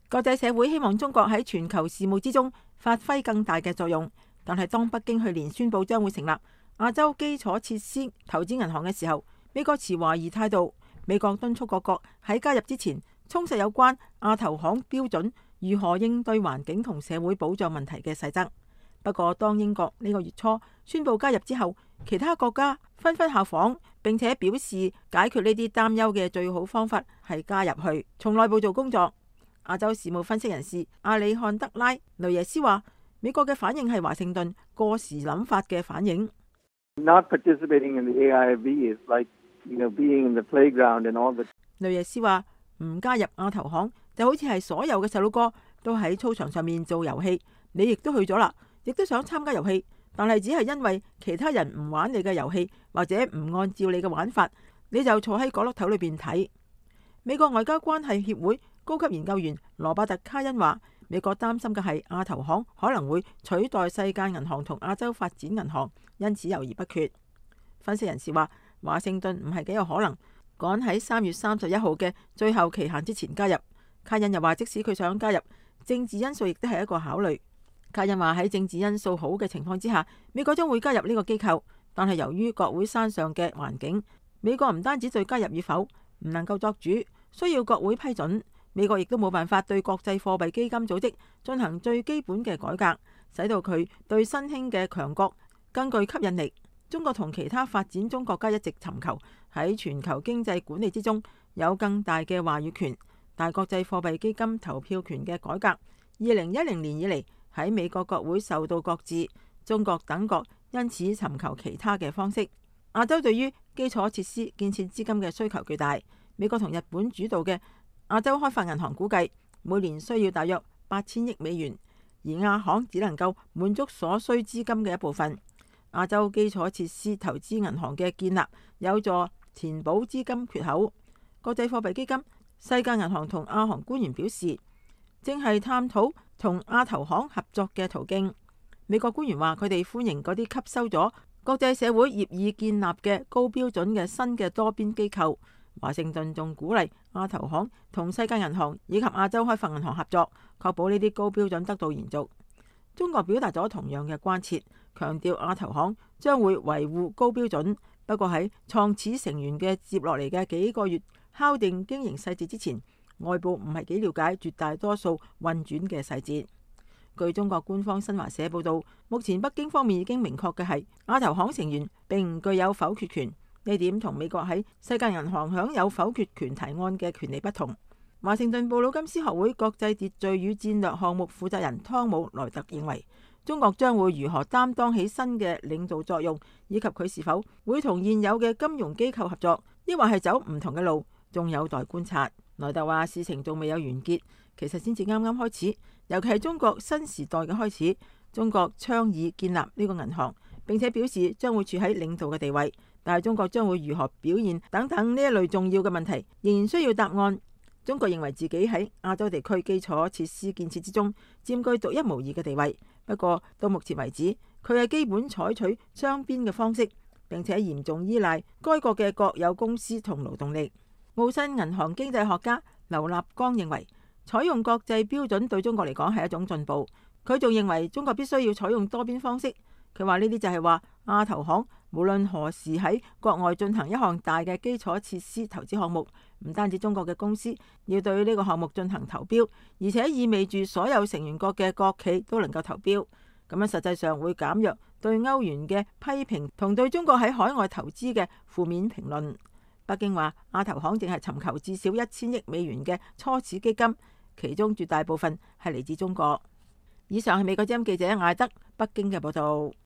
國際社會希望中國喺全球事務之中發揮更大嘅作用，但係當北京去年宣布將會成立亞洲基礎設施投資銀行嘅時候，美國持懷疑態度。美國敦促各國喺加入之前充實有關亞投行標準如何應對環境同社會保障問題嘅細則。不過，當英國呢個月初宣布加入之後，其他國家紛紛效仿，並且表示解決呢啲擔憂嘅最好方法係加入去，從內部做工作。亞洲事務分析人士阿里漢德拉雷耶斯話：美國嘅反應係華盛頓過時諗法嘅反應。 Not participating in the AIIB is like, being in the playground and all the... 雷耶斯話：唔加入亞投行就好似係所有嘅細路哥都喺操場上面做遊戲，你亦都去咗啦，亦都想參加遊戲，但係只係因為其他人唔玩你嘅遊戲，或者唔按照你嘅玩法，你就坐喺角落頭裏邊睇。美國外交關係協會高級研究員羅伯特卡恩話：美國擔心嘅係亞投行可能會取代世界銀行同亞洲發展銀行，因此猶豫不決。分析人士話：華盛頓唔係幾有可能趕喺3月31號嘅最後期限之前加入。卡恩又話：即使佢想加入，政治因素亦都係一個考慮。卡恩話：喺政治因素好嘅情況之下，美國將會加入呢個機構，但係由於國會山上嘅環境，美國唔單止對加入與否唔能夠作主，需要國會批准。美國亦都冇辦法對國際貨幣基金組織進行最基本嘅改革，使到佢對新興嘅強國更具吸引力。中國同其他發展中國家一直尋求喺全球經濟管理之中有更大嘅話語權，但國際貨幣基金投票權嘅改革2010年以嚟喺美國國會受到擱置，中國等國因此尋求其他嘅方式。亞洲對於基礎設施建設資金嘅需求巨大，美國同日本主導嘅亞洲開發銀行估計每年需要大約8000億美元，而亞行只能夠滿足所需資金嘅一部分。亞洲基礎設施投資銀行嘅建立有助填補資金缺口。國際貨幣基金、世界銀行同亞行官員表示，正係探討同亞投行合作嘅途徑。美國官員話，佢哋歡迎嗰啲吸收咗國際社會業已建立嘅高標準嘅新嘅多邊機構。華盛頓仲鼓勵亞投行同世界銀行以及亞洲開發銀行合作，確保呢啲高標準得到延續。中國表達咗同樣嘅關切，強調亞投行將會維護高標準，不過喺創始成員嘅接落嚟嘅幾個月敲定經營細節之前，外部唔係幾了解絕大多數運轉嘅細節。據中國官方新華社報道，目前北京方面已經明確嘅係亞投行成員並唔具有否決權。呢點同美國喺世界銀行享有否決權提案嘅權利不同。華盛頓布魯金斯學會國際秩序與戰略項目負責人湯姆萊特認為，中國將會如何擔當起新嘅領導作用，以及佢是否會同現有嘅金融機構合作，抑或係走唔同嘅路，仲有待觀察。萊特話：事情仲未有完結，其實先至啱啱開始，尤其係中國新時代嘅開始。中國倡議建立呢個銀行，並且表示將會處喺領導嘅地位。但係中國將會如何表現等等呢一類重要嘅問題，仍然需要答案。中國認為自己喺亞洲地區基礎設施建設之中佔據獨一無二嘅地位。不過到目前為止，佢係基本採取雙邊嘅方式，並且嚴重依賴該國嘅國有公司同勞動力。澳新銀行經濟學家劉立剛認為，採用國際標準對中國嚟講係一種進步。佢仲認為中國必須要採用多邊方式。佢話呢啲就係話亞投行無論何時喺國外進行一項大嘅基礎設施投資項目，唔單止中國嘅公司要對呢個項目進行投標，而且意味住所有成員國嘅國企都能夠投標。咁樣實際上會減弱對歐元嘅批評同對中國喺海外投資嘅負面評論。北京話亞投行正係尋求至少1000億美元嘅初始基金，其中絕大部分係嚟自中國。以上係美國之音記者艾德北京嘅報道。